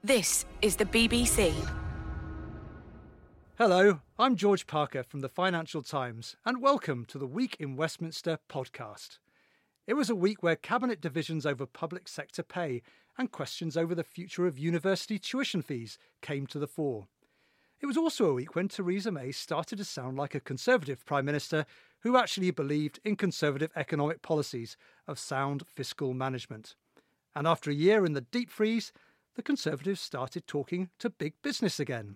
This is the BBC. Hello, I'm George Parker from the Financial Times, and welcome to the Week in Westminster podcast. It was a week where cabinet divisions over public sector pay and questions over the future of university tuition fees came to the fore. It was also a week when Theresa May started to sound like a Conservative Prime Minister who actually believed in conservative economic policies of sound fiscal management. And after a year in the deep freeze, the Conservatives started talking to big business again.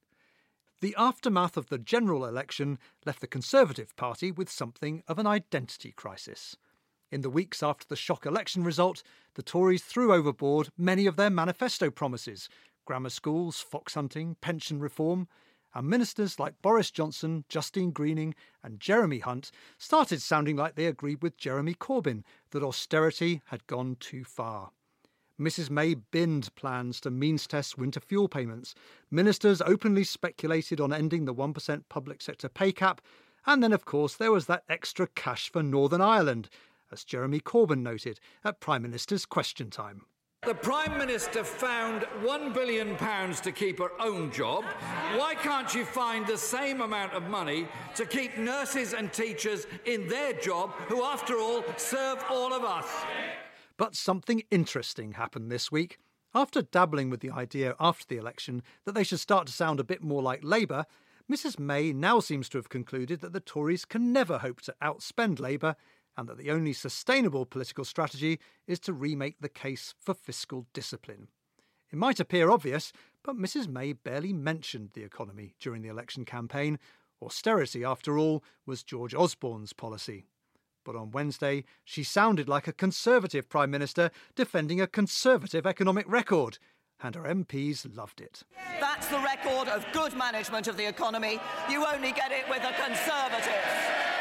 The aftermath of the general election left the Conservative Party with something of an identity crisis. In the weeks after the shock election result, the Tories threw overboard many of their manifesto promises: grammar schools, fox hunting, pension reform, and ministers like Boris Johnson, Justine Greening and Jeremy Hunt started sounding like they agreed with Jeremy Corbyn that austerity had gone too far. Mrs May binned plans to means-test winter fuel payments. Ministers openly speculated on ending the 1% public sector pay cap. And then, of course, there was that extra cash for Northern Ireland, as Jeremy Corbyn noted at Prime Minister's Question Time. The Prime Minister found £1 billion to keep her own job. Why can't she find the same amount of money to keep nurses and teachers in their job, who, after all, serve all of us? But something interesting happened this week. After dabbling with the idea after the election that they should start to sound a bit more like Labour, Mrs May now seems to have concluded that the Tories can never hope to outspend Labour and that the only sustainable political strategy is to remake the case for fiscal discipline. It might appear obvious, but Mrs May barely mentioned the economy during the election campaign. Austerity, after all, was George Osborne's policy. But on Wednesday, she sounded like a Conservative Prime Minister defending a Conservative economic record, and her MPs loved it. That's the record of good management of the economy. You only get it with a Conservative.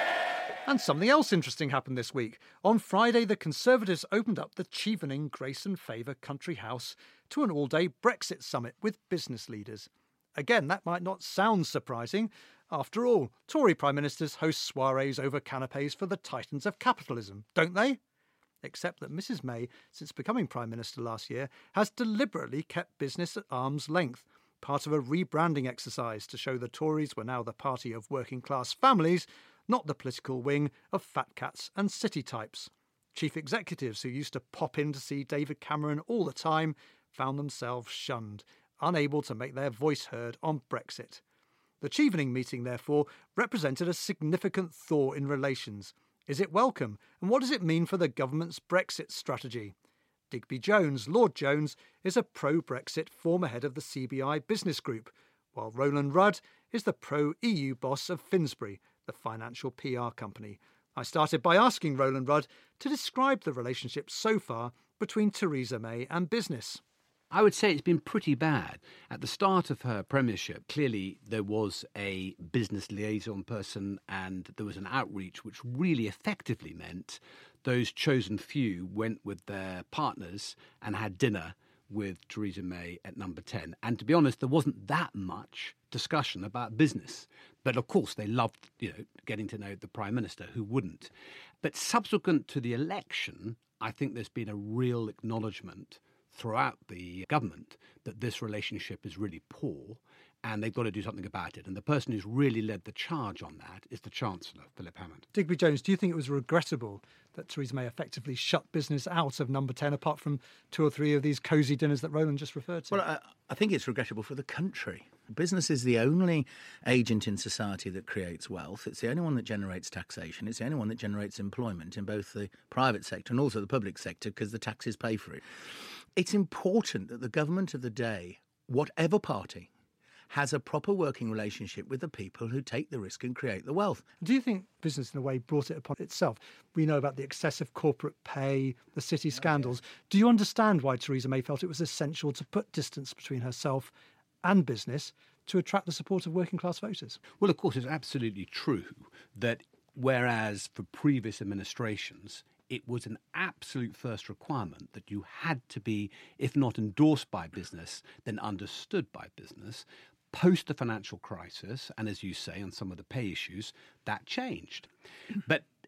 And something else interesting happened this week. On Friday, the Conservatives opened up the Chevening Grace and Favour Country House to an all-day Brexit summit with business leaders. Again, that might not sound surprising. After all, Tory Prime Ministers host soirees over canapés for the titans of capitalism, don't they? Except that Mrs May, since becoming Prime Minister last year, has deliberately kept business at arm's length, part of a rebranding exercise to show the Tories were now the party of working-class families, not the political wing of fat cats and city types. Chief executives who used to pop in to see David Cameron all the time found themselves shunned, unable to make their voice heard on Brexit. The Chevening meeting, therefore, represented a significant thaw in relations. Is it welcome? And what does it mean for the government's Brexit strategy? Digby Jones, Lord Jones, is a pro-Brexit former head of the CBI Business Group, while Roland Rudd is the pro-EU boss of Finsbury, the financial PR company. I started by asking Roland Rudd to describe the relationship so far between Theresa May and business. I would say it's been pretty bad. At the start of her premiership, clearly there was a business liaison person and there was an outreach which really effectively meant those chosen few went with their partners and had dinner with Theresa May at Number 10. And to be honest, there wasn't that much discussion about business. But of course, they loved, getting to know the Prime Minister, who wouldn't. But subsequent to the election, I think there's been a real acknowledgement throughout the government that this relationship is really poor and they've got to do something about it. And the person who's really led the charge on that is the Chancellor, Philip Hammond. Digby Jones, do you think it was regrettable that Theresa May effectively shut business out of Number 10, apart from 2 or 3 of these cosy dinners that Roland just referred to? Well, I think it's regrettable for the country. Business is the only agent in society that creates wealth. It's the only one that generates taxation. It's the only one that generates employment in both the private sector and also the public sector, because the taxes pay for it. It's important that the government of the day, whatever party, has a proper working relationship with the people who take the risk and create the wealth. Do you think business, in a way, brought it upon itself? We know about the excessive corporate pay, the city scandals. Do you understand why Theresa May felt it was essential to put distance between herself and business to attract the support of working-class voters? Well, of course, it's absolutely true that whereas for previous administrations it was an absolute first requirement that you had to be, if not endorsed by business, then understood by business. Post the financial crisis, and as you say, on some of the pay issues, that changed. But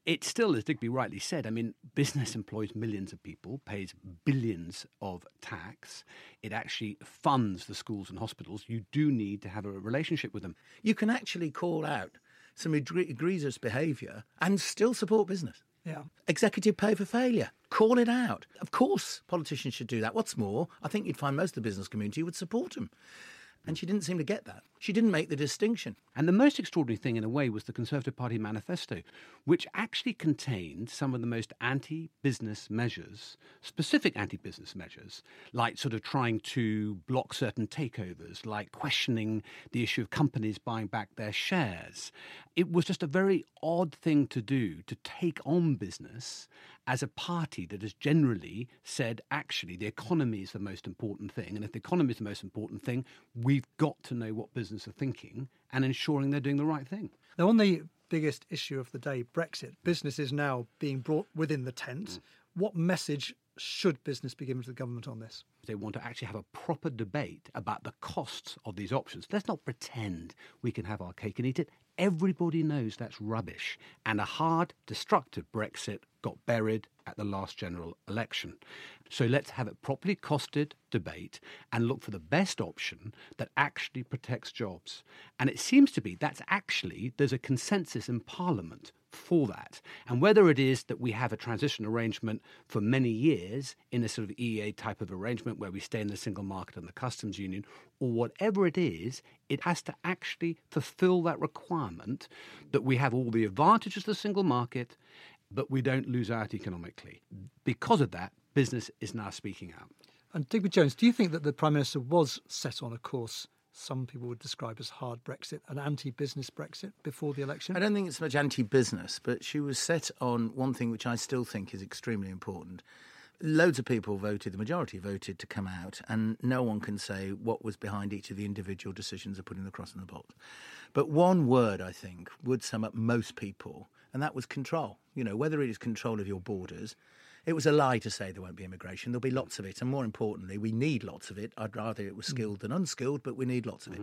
It still, as Digby rightly said, I mean, business employs millions of people, pays billions of tax. It actually funds the schools and hospitals. You do need to have a relationship with them. You can actually call out some egregious behaviour and still support business. Yeah. Executive pay for failure. Call it out. Of course, politicians should do that. What's more, I think you'd find most of the business community would support them. And she didn't seem to get that. She didn't make the distinction. And the most extraordinary thing, in a way, was the Conservative Party manifesto, which actually contained some of the most anti-business measures, specific anti-business measures, like sort of trying to block certain takeovers, like questioning the issue of companies buying back their shares. It was just a very odd thing to do, to take on business as a party that has generally said, actually, the economy is the most important thing. And if the economy is the most important thing, we've got to know what business are thinking and ensuring they're doing the right thing. Now, on the biggest issue of the day, Brexit, business is now being brought within the tent. What message should business be given to the government on this? They want to actually have a proper debate about the costs of these options. Let's not pretend we can have our cake and eat it. Everybody knows that's rubbish. And a hard, destructive Brexit got buried at the last general election. So let's have a properly costed debate and look for the best option that actually protects jobs. And it seems to be there's a consensus in Parliament for that. And whether it is that we have a transition arrangement for many years in a sort of EEA type of arrangement where we stay in the single market and the customs union, or whatever it is, it has to actually fulfill that requirement that we have all the advantages of the single market, but we don't lose out economically. Because of that, business is now speaking out. And Digby Jones, do you think that the Prime Minister was set on a course some people would describe as hard Brexit, an anti-business Brexit before the election? I don't think it's so much anti-business, but she was set on one thing which I still think is extremely important. Loads of people voted, the majority voted to come out, and no one can say what was behind each of the individual decisions of putting the cross in the box. But one word, I think, would sum up most people, and that was control. You know, whether it is control of your borders. It was a lie to say there won't be immigration. There'll be lots of it. And more importantly, we need lots of it. I'd rather it was skilled than unskilled, but we need lots of it.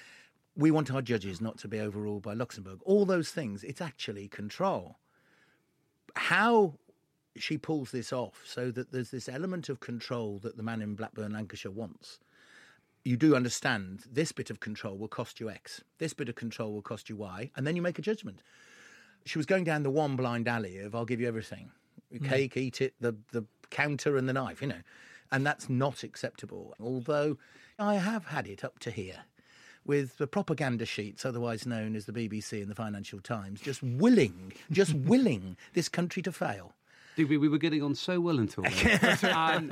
We want our judges not to be overruled by Luxembourg. All those things, it's actually control. How she pulls this off so that there's this element of control that the man in Blackburn, Lancashire wants. You do understand this bit of control will cost you X. This bit of control will cost you Y. And then you make a judgment. She was going down the one blind alley of I'll give you everything. Cake, eat it, the counter and the knife, you know. And that's not acceptable. Although I have had it up to here with the propaganda sheets, otherwise known as the BBC and the Financial Times, just willing this country to fail. We were getting on so well until then.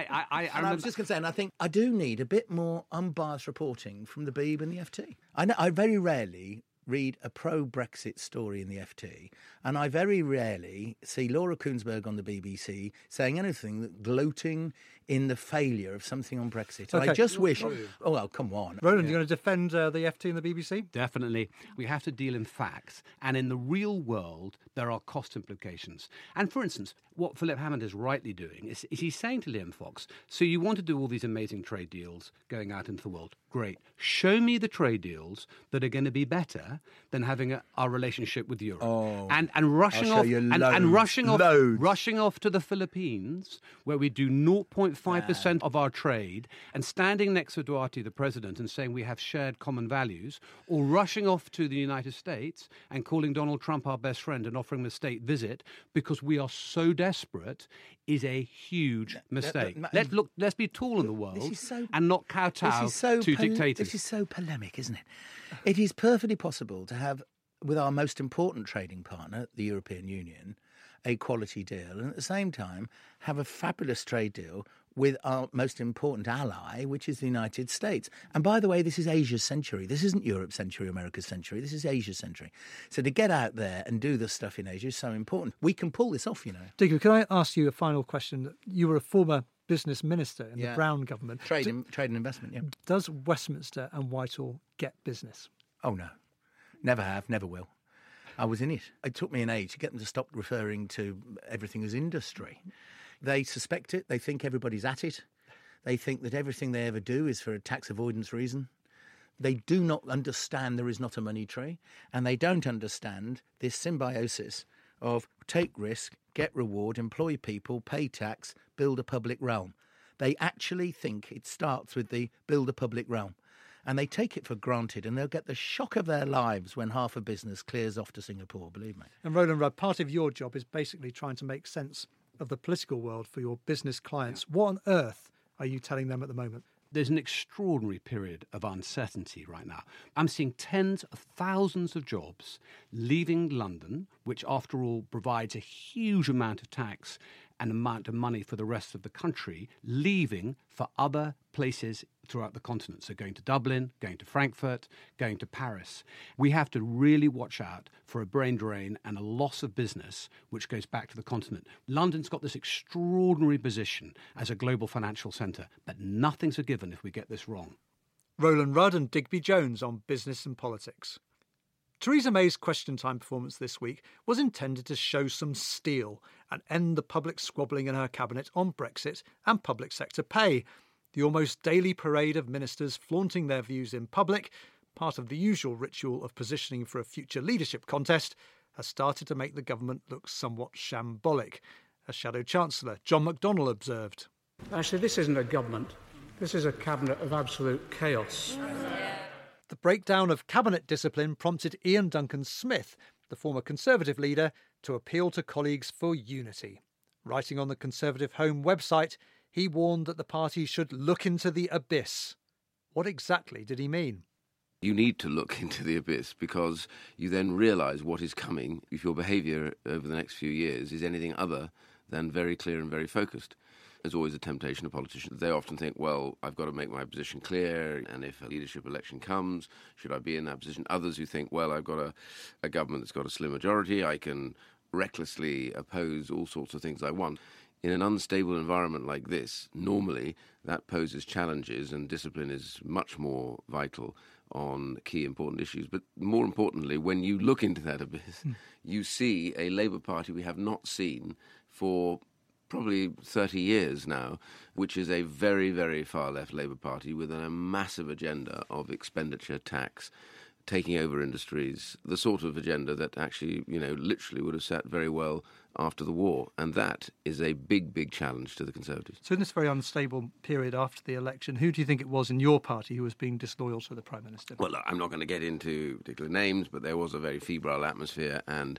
I was just going to say, and I think I do need a bit more unbiased reporting from the Beeb and the FT. I very rarely read a pro-Brexit story in the FT, and I very rarely see Laura Kuenssberg on the BBC saying anything that gloating in the failure of something on Brexit. Okay. I just wish... Oh, well, come on. Roland, you're going to defend the FT and the BBC? Definitely. We have to deal in facts. And in the real world, there are cost implications. And for instance, what Philip Hammond is rightly doing is he's saying to Liam Fox, so you want to do all these amazing trade deals going out into the world. Great. Show me the trade deals that are going to be better than having our relationship with Europe. Oh, and rushing I'll off show you and rushing off loads. rushing off to the Philippines, where we do 0.5% of our trade, and standing next to Duarte, the president, and saying we have shared common values, or rushing off to the United States and calling Donald Trump our best friend and offering him a state visit because we are so desperate, is a huge mistake. Let's be tall in the world and not kowtow to dictators. This is so polemic, isn't it? It is perfectly possible to have, with our most important trading partner, the European Union, a quality deal, and at the same time have a fabulous trade deal with our most important ally, which is the United States. And by the way, this is Asia's century. This isn't Europe's century, America's century. This is Asia's century. So to get out there and do this stuff in Asia is so important. We can pull this off, you know. Digby, can I ask you a final question? You were a former business minister in the Brown government. Trade and investment, yeah. Does Westminster and Whitehall get business? Oh, no. Never have, never will. I was in it. It took me an age to get them to stop referring to everything as industry. They suspect it. They think everybody's at it. They think that everything they ever do is for a tax avoidance reason. They do not understand there is not a money tree, and they don't understand this symbiosis of take risk, get reward, employ people, pay tax, build a public realm. They actually think it starts with the build a public realm. And they take it for granted, and they'll get the shock of their lives when half a business clears off to Singapore, believe me. And Roland Rudd, part of your job is basically trying to make sense of the political world for your business clients. What on earth are you telling them at the moment? There's an extraordinary period of uncertainty right now. I'm seeing tens of thousands of jobs leaving London, which after all provides a huge amount of tax and amount of money for the rest of the country, leaving for other places throughout the continent. So going to Dublin, going to Frankfurt, going to Paris. We have to really watch out for a brain drain and a loss of business which goes back to the continent. London's got this extraordinary position as a global financial centre, but nothing's a given if we get this wrong. Roland Rudd and Digby Jones on business and politics. Theresa May's Question Time performance this week was intended to show some steel and end the public squabbling in her cabinet on Brexit and public sector pay. The almost daily parade of ministers flaunting their views in public, part of the usual ritual of positioning for a future leadership contest, has started to make the government look somewhat shambolic, as Shadow Chancellor John McDonnell observed. Actually, this isn't a government. This is a cabinet of absolute chaos. The breakdown of cabinet discipline prompted Ian Duncan Smith, the former Conservative leader, to appeal to colleagues for unity. Writing on the Conservative Home website, he warned that the party should look into the abyss. What exactly did he mean? You need to look into the abyss because you then realise what is coming if your behaviour over the next few years is anything other than very clear and very focused. There's always a temptation of politicians. They often think, well, I've got to make my position clear, and if a leadership election comes, should I be in that position? Others who think, well, I've got a government that's got a slim majority, I can recklessly oppose all sorts of things I want. In an unstable environment like this, normally that poses challenges and discipline is much more vital on key important issues. But more importantly, when you look into that abyss, you see a Labour Party we have not seen for probably 30 years now, which is a very, very far-left Labour Party with a massive agenda of expenditure, tax, taking over industries, the sort of agenda that actually, literally would have sat very well after the war. And that is a big, big challenge to the Conservatives. So in this very unstable period after the election, who do you think it was in your party who was being disloyal to the Prime Minister? Well, I'm not going to get into particular names, but there was a very febrile atmosphere, and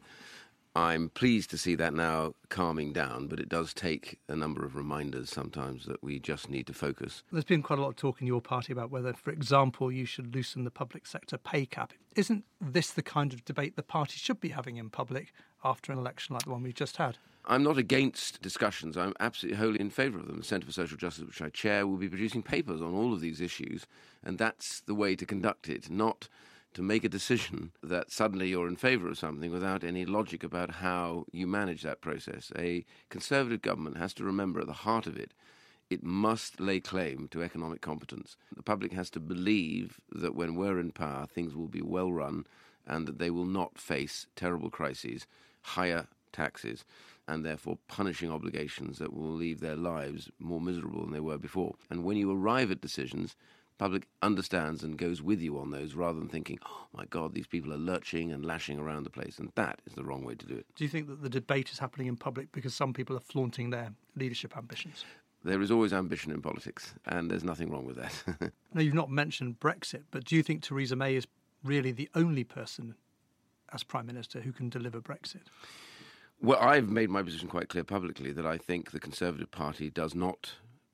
I'm pleased to see that now calming down, but it does take a number of reminders sometimes that we just need to focus. There's been quite a lot of talk in your party about whether, for example, you should loosen the public sector pay cap. Isn't this the kind of debate the party should be having in public after an election like the one we've just had? I'm not against discussions. I'm absolutely wholly in favour of them. The Centre for Social Justice, which I chair, will be producing papers on all of these issues, and that's the way to conduct it, not to make a decision that suddenly you're in favour of something without any logic about how you manage that process. A Conservative government has to remember at the heart of it, it must lay claim to economic competence. The public has to believe that when we're in power, things will be well run and that they will not face terrible crises, higher taxes, and therefore punishing obligations that will leave their lives more miserable than they were before. And when you arrive at decisions, public understands and goes with you on those rather than thinking, oh my God, these people are lurching and lashing around the place. And that is the wrong way to do it. Do you think that the debate is happening in public because some people are flaunting their leadership ambitions? There is always ambition in politics, and there's nothing wrong with that. Now, you've not mentioned Brexit, but do you think Theresa May is really the only person as Prime Minister who can deliver Brexit? Well, I've made my position quite clear publicly that I think the Conservative Party does not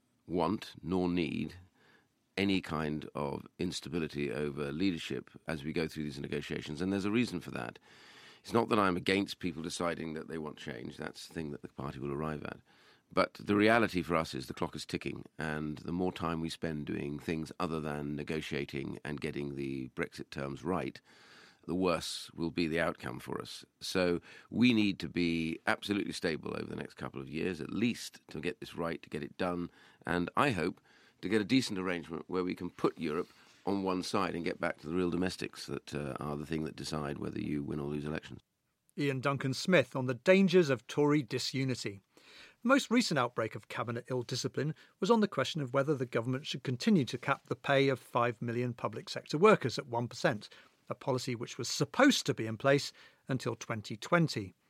want nor need any kind of instability over leadership as we go through these negotiations, and there's a reason for that. It's not that I'm against people deciding that they want change. That's the thing that the party will arrive at. But the reality for us is the clock is ticking, and the more time we spend doing things other than negotiating and getting the Brexit terms right, the worse will be the outcome for us. So we need to be absolutely stable over the next couple of years, at least to get this right, to get it done, and I hope to get a decent arrangement where we can put Europe on one side and get back to the real domestics that are the thing that decide whether you win or lose elections. Ian Duncan Smith on the dangers of Tory disunity. The most recent outbreak of cabinet ill-discipline was on the question of whether the government should continue to cap the pay of 5 million public sector workers at 1%, a policy which was supposed to be in place until 2020.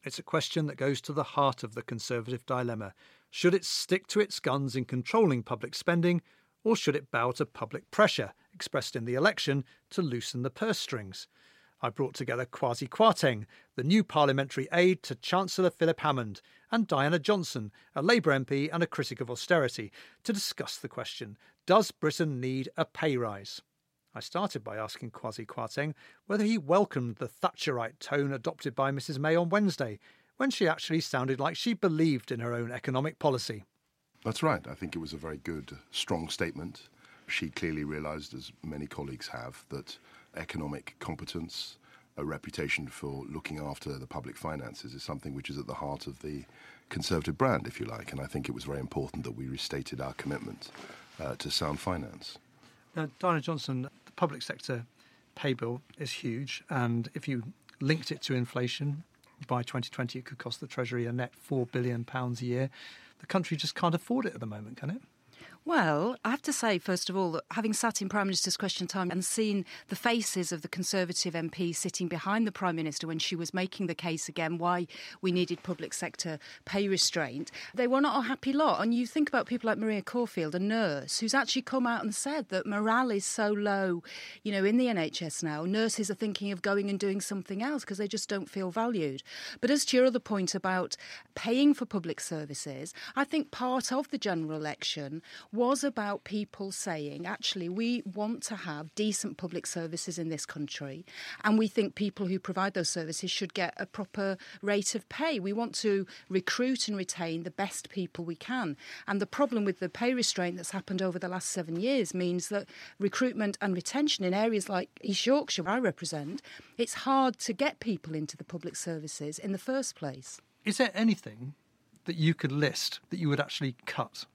It's a question that goes to the heart of the Conservative dilemma. Should it stick to its guns in controlling public spending, or should it bow to public pressure, expressed in the election, to loosen the purse strings? I brought together Kwasi Kwarteng, the new parliamentary aide to Chancellor Philip Hammond, and Diana Johnson, a Labour MP and a critic of austerity, to discuss the question, does Britain need a pay rise? I started by asking Kwasi Kwarteng whether he welcomed the Thatcherite tone adopted by Mrs May on Wednesday, when she actually sounded like she believed in her own economic policy. That's right. I think it was a very good, strong statement. She clearly realised, as many colleagues have, that economic competence, a reputation for looking after the public finances is something which is at the heart of the Conservative brand, if you like. And I think it was very important that we restated our commitment to sound finance. Now, Diana Johnson, the public sector pay bill is huge, and if you linked it to inflation, by 2020 it could cost the Treasury a net £4 billion a year. The country just can't afford it at the moment, can it? Well, I have to say, first of all, that having sat in Prime Minister's Question Time and seen the faces of the Conservative MPs sitting behind the Prime Minister when she was making the case again why we needed public sector pay restraint, they were not a happy lot. And you think about people like Maria Caulfield, a nurse, who's actually come out and said that morale is so low, you know, in the NHS now. Nurses are thinking of going and doing something else because they just don't feel valued. But as to your other point about paying for public services, I think part of the general election was about people saying, actually, we want to have decent public services in this country, and we think people who provide those services should get a proper rate of pay. We want to recruit and retain the best people we can. And the problem with the pay restraint that's happened over the last 7 years means that recruitment and retention in areas like East Yorkshire, where I represent, it's hard to get people into the public services in the first place. Is there anything that you could list that you would actually cut?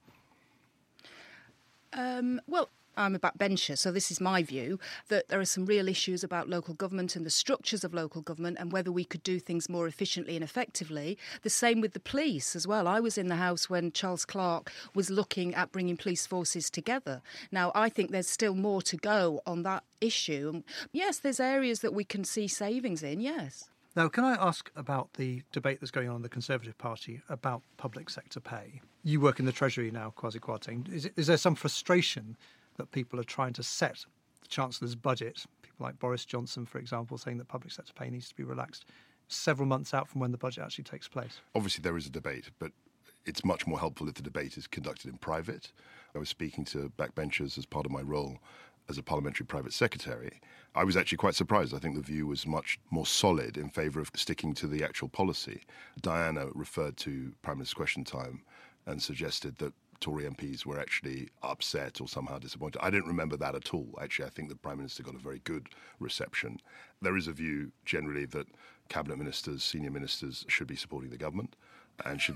Well, I'm a backbencher, so this is my view, that there are some real issues about local government and the structures of local government and whether we could do things more efficiently and effectively. The same with the police as well. I was in the House when Charles Clarke was looking at bringing police forces together. Now, I think there's still more to go on that issue. And yes, there's areas that we can see savings in, yes. Now, can I ask about the debate that's going on in the Conservative Party about public sector pay? You work in the Treasury now, Kwasi Kwarteng. Is there some frustration that people are trying to set the Chancellor's budget, people like Boris Johnson, for example, saying that public sector pay needs to be relaxed several months out from when the budget actually takes place? Obviously, there is a debate, but it's much more helpful if the debate is conducted in private. I was speaking to backbenchers as part of my role as a parliamentary private secretary. I was actually quite surprised. I think the view was much more solid in favour of sticking to the actual policy. Diana referred to Prime Minister's Question Time and suggested that Tory MPs were actually upset or somehow disappointed. I didn't remember that at all. Actually, I think the Prime Minister got a very good reception. There is a view generally that cabinet ministers, senior ministers should be supporting the government and should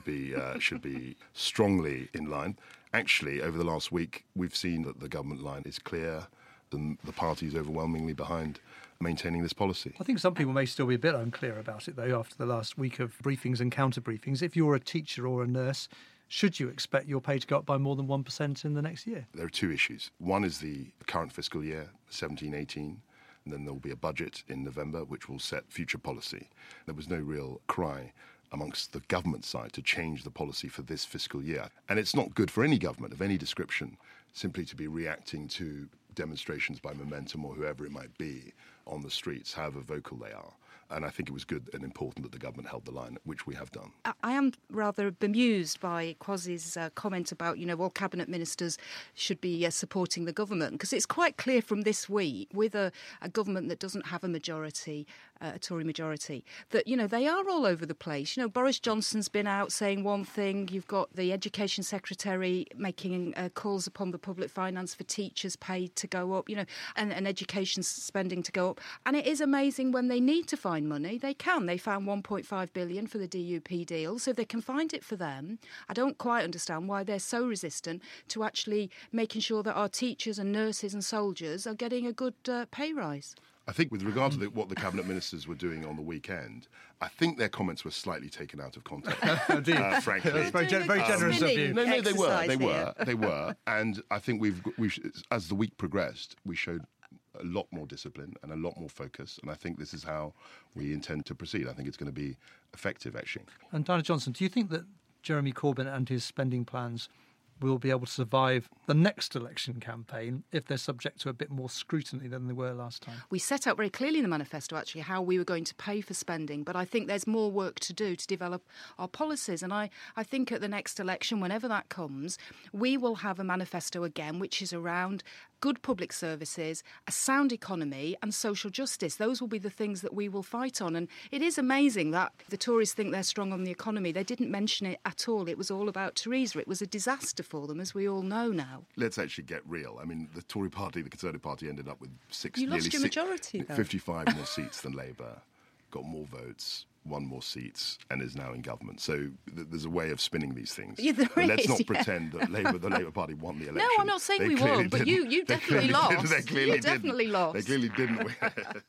be strongly in line. Actually, over the last week, we've seen that the government line is clear and the party is overwhelmingly behind maintaining this policy. I think some people may still be a bit unclear about it, though, after the last week of briefings and counter-briefings. If you're a teacher or a nurse, should you expect your pay to go up by more than 1% in the next year? There are two issues. One is the current fiscal year, 17-18, and then there will be a budget in November which will set future policy. There was no real cry amongst the government side to change the policy for this fiscal year. And it's not good for any government of any description simply to be reacting to demonstrations by Momentum or whoever it might be on the streets, however vocal they are. And I think it was good and important that the government held the line, which we have done. I am rather bemused by Kwasi's comment about, all cabinet ministers should be supporting the government, because it's quite clear from this week, with a government that doesn't have a majority, a Tory majority, that, they are all over the place. Boris Johnson's been out saying one thing. You've got the Education Secretary making calls upon the public finance for teachers' pay to go up, and education spending to go up. And it is amazing when they need to find money, they can. They found 1.5 billion for the DUP deal, so they can find it for them. I don't quite understand why they're so resistant to actually making sure that our teachers and nurses and soldiers are getting a good pay rise. I think with regard to what the cabinet ministers were doing on the weekend, I think their comments were slightly taken out of context, frankly. That's very generous of you. No, they were. And I think we've as the week progressed, we showed a lot more discipline and a lot more focus. And I think this is how we intend to proceed. I think it's going to be effective, actually. And Diana Johnson, do you think that Jeremy Corbyn and his spending plans will be able to survive the next election campaign if they're subject to a bit more scrutiny than they were last time? We set out very clearly in the manifesto, actually, how we were going to pay for spending, but I think there's more work to do to develop our policies. And I think at the next election, whenever that comes, we will have a manifesto again, which is around good public services, a sound economy and social justice. Those will be the things that we will fight on. And it is amazing that the Tories think they're strong on the economy. They didn't mention it at all. It was all about Theresa. It was a disaster for them, as we all know now. Let's actually get real. I mean, the Tory party, the Conservative Party, ended up with You lost your majority, though. 55 more seats than Labour, got more votes, won more seats, and is now in government. So there's a way of spinning these things. Yeah, let's not pretend that the Labour Party won the election. No, I'm not saying we won, but you definitely lost. They clearly definitely lost. They clearly didn't win.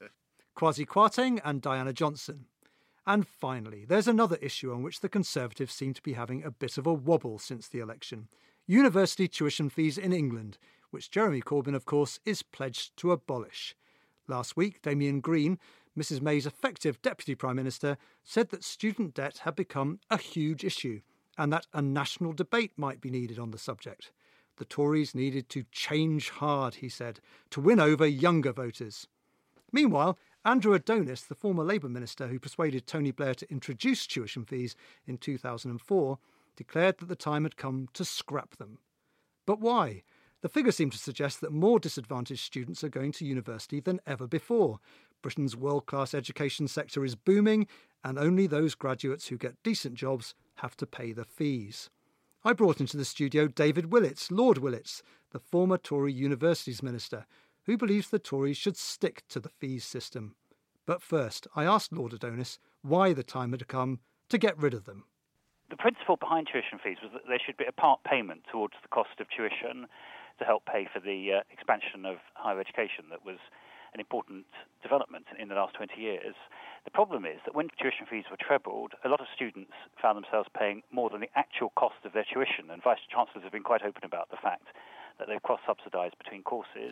Kwasi Kwarteng and Diana Johnson. And finally, there's another issue on which the Conservatives seem to be having a bit of a wobble since the election. University tuition fees in England, which Jeremy Corbyn, of course, is pledged to abolish. Last week, Damien Green, Mrs May's effective Deputy Prime Minister, said that student debt had become a huge issue and that a national debate might be needed on the subject. The Tories needed to change hard, he said, to win over younger voters. Meanwhile, Andrew Adonis, the former Labour minister who persuaded Tony Blair to introduce tuition fees in 2004, declared that the time had come to scrap them. But why? The figures seem to suggest that more disadvantaged students are going to university than ever before. Britain's world-class education sector is booming, and only those graduates who get decent jobs have to pay the fees. I brought into the studio David Willetts, Lord Willetts, the former Tory Universities Minister, who believes the Tories should stick to the fees system. But first, I asked Lord Adonis why the time had come to get rid of them. The principle behind tuition fees was that there should be a part payment towards the cost of tuition to help pay for the expansion of higher education that was an important development in the last 20 years. The problem is that when tuition fees were trebled, a lot of students found themselves paying more than the actual cost of their tuition, and Vice-Chancellors have been quite open about the fact that they're cross-subsidised between courses.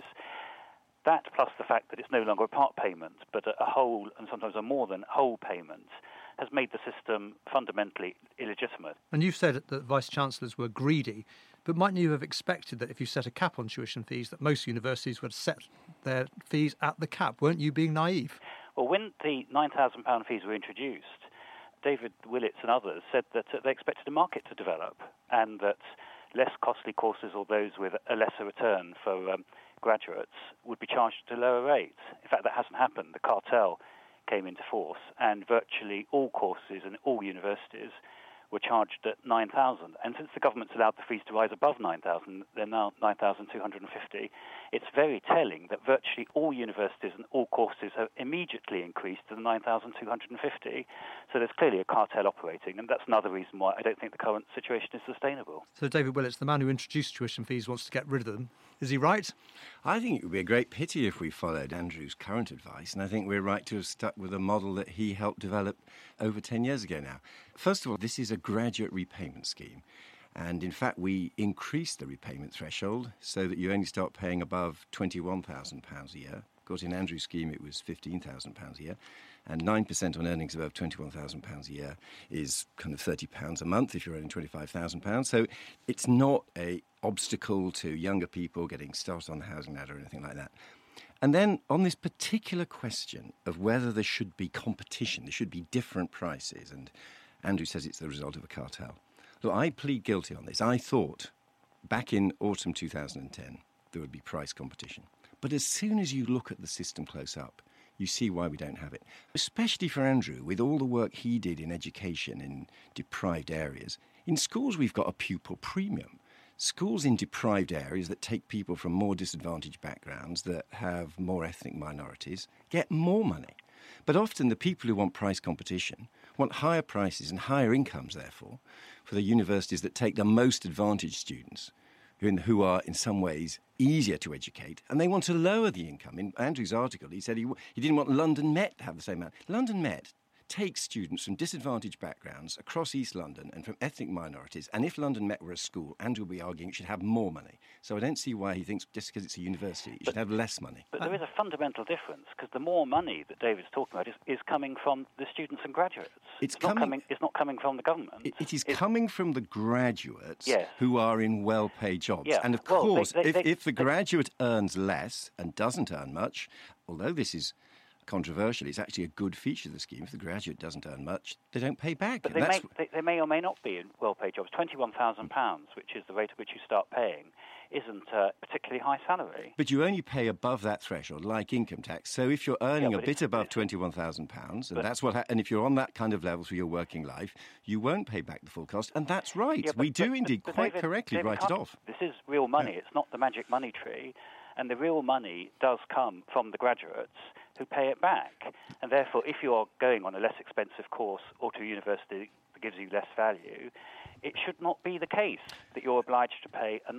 That, plus the fact that it's no longer a part payment, but a whole, and sometimes a more than whole payment, has made the system fundamentally illegitimate. And you've said that Vice-Chancellors were greedy, but mightn't you have expected that if you set a cap on tuition fees, that most universities would set their fees at the cap? Weren't you being naive? Well, when the £9,000 fees were introduced, David Willetts and others said that they expected a market to develop and that less costly courses or those with a lesser return for graduates would be charged at a lower rate. In fact, that hasn't happened. The cartel came into force, and virtually all courses and all universities were charged at £9,000. And since the government's allowed the fees to rise above £9,000, they're now £9,250, it's very telling that virtually all universities and all courses have immediately increased to the £9,250. So there's clearly a cartel operating, and that's another reason why I don't think the current situation is sustainable. So David Willetts, the man who introduced tuition fees, wants to get rid of them. Is he right? I think it would be a great pity if we followed Andrew's current advice, and I think we're right to have stuck with a model that he helped develop over 10 years ago now. First of all, this is a graduate repayment scheme, and in fact we increased the repayment threshold so that you only start paying above £21,000 a year. Of course, in Andrew's scheme it was £15,000 a year, and 9% on earnings above £21,000 a year is kind of £30 a month if you're earning £25,000. So it's not an obstacle to younger people getting started on the housing ladder or anything like that. And then on this particular question of whether there should be competition, there should be different prices, and Andrew says it's the result of a cartel. Look, I plead guilty on this. I thought back in autumn 2010 there would be price competition. But as soon as you look at the system close up, you see why we don't have it. Especially for Andrew, with all the work he did in education in deprived areas. In schools, we've got a pupil premium. Schools in deprived areas that take people from more disadvantaged backgrounds, that have more ethnic minorities, get more money. But often the people who want price competition want higher prices and higher incomes, therefore, for the universities that take the most advantaged students, who are in some ways easier to educate, and they want to lower the income. In Andrew's article, he said he didn't want London Met to have the same amount. London Met takes students from disadvantaged backgrounds across East London and from ethnic minorities, and if London Met were a school, Andrew will be arguing it should have more money. So I don't see why he thinks just because it's a university it should have less money. But there is a fundamental difference, because the more money that David's talking about is coming from the students and graduates. It's not coming from the government. It is coming from the graduates yes. who are in well-paid jobs. Yeah. And of course, if the graduate earns less and doesn't earn much, although this is controversial, it's actually a good feature of the scheme. If the graduate doesn't earn much, they don't pay back. But they may or may not be in well-paid jobs. £21,000, which is the rate at which you start paying, isn't a particularly high salary. But you only pay above that threshold, like income tax. So if you're earning a bit above £21,000, and that's what, and if you're on that kind of level for your working life, you won't pay back the full cost. And that's right. Yeah, we do indeed quite David, correctly write it off. This is real money. Yeah. It's not the magic money tree. And the real money does come from the graduates who pay it back. And therefore, if you are going on a less expensive course or to a university that gives you less value, it should not be the case that you're obliged to pay a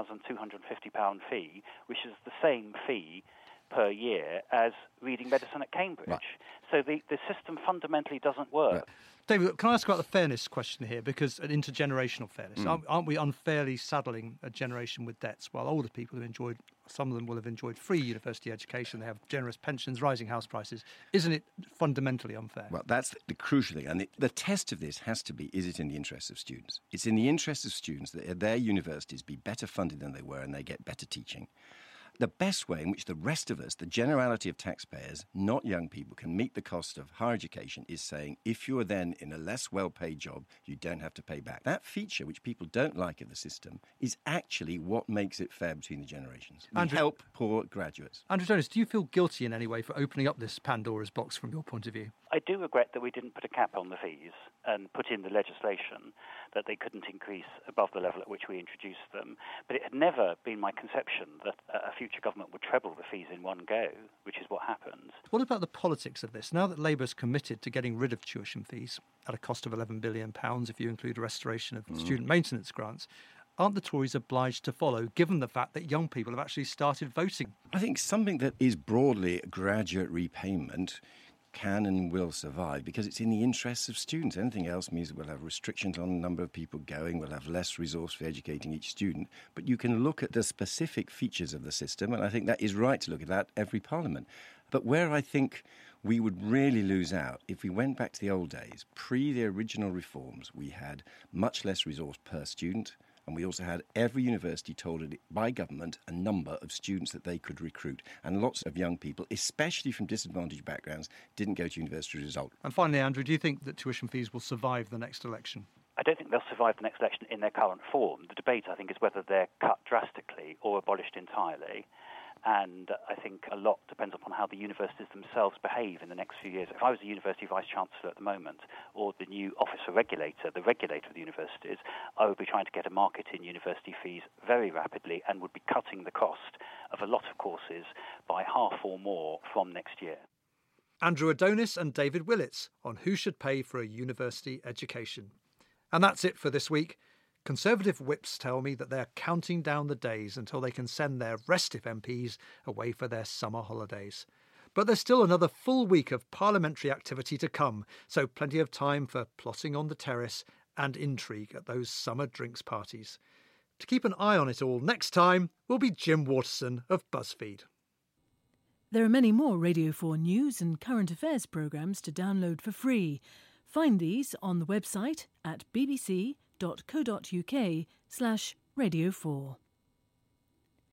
£9,250 fee, which is the same fee per year as reading medicine at Cambridge. Right. So the system fundamentally doesn't work. Right. David, can I ask about the fairness question here? Because an intergenerational fairness, aren't we unfairly saddling a generation with debts while older people have enjoyed, some of them will have enjoyed free university education, they have generous pensions, rising house prices. Isn't it fundamentally unfair? Well, that's the crucial thing. And the test of this has to be, is it in the interest of students? It's in the interest of students that their universities be better funded than they were and they get better teaching. The best way in which the rest of us, the generality of taxpayers, not young people, can meet the cost of higher education is saying, if you're then in a less well-paid job, you don't have to pay back. That feature, which people don't like of the system, is actually what makes it fair between the generations. We help poor graduates. Andrew Jonas, do you feel guilty in any way for opening up this Pandora's box from your point of view? I do regret that we didn't put a cap on the fees and put in the legislation that they couldn't increase above the level at which we introduced them. But it had never been my conception that a future government would treble the fees in one go, which is what happened. What about the politics of this? Now that Labour's committed to getting rid of tuition fees at a cost of £11 billion, if you include a restoration of student maintenance grants, aren't the Tories obliged to follow, given the fact that young people have actually started voting? I think something that is broadly graduate repayment can and will survive because it's in the interests of students. Anything else means we'll have restrictions on the number of people going, we'll have less resource for educating each student. But you can look at the specific features of the system, and I think that is right to look at that every parliament. But where I think we would really lose out, if we went back to the old days, pre the original reforms, we had much less resource per student, and we also had every university told by government a number of students that they could recruit. And lots of young people, especially from disadvantaged backgrounds, didn't go to university as a result. And finally, Andrew, do you think that tuition fees will survive the next election? I don't think they'll survive the next election in their current form. The debate, I think, is whether they're cut drastically or abolished entirely. And I think a lot depends upon how the universities themselves behave in the next few years. If I was a university vice-chancellor at the moment, or the new officer regulator, the regulator of the universities, I would be trying to get a market in university fees very rapidly and would be cutting the cost of a lot of courses by half or more from next year. Andrew Adonis and David Willits on who should pay for a university education. And that's it for this week. Conservative whips tell me that they're counting down the days until they can send their restive MPs away for their summer holidays. But there's still another full week of parliamentary activity to come, so plenty of time for plotting on the terrace and intrigue at those summer drinks parties. To keep an eye on it all next time will be Jim Waterson of BuzzFeed. There are many more Radio 4 news and current affairs programmes to download for free. Find these on the website at bbc.co.uk/Radio4.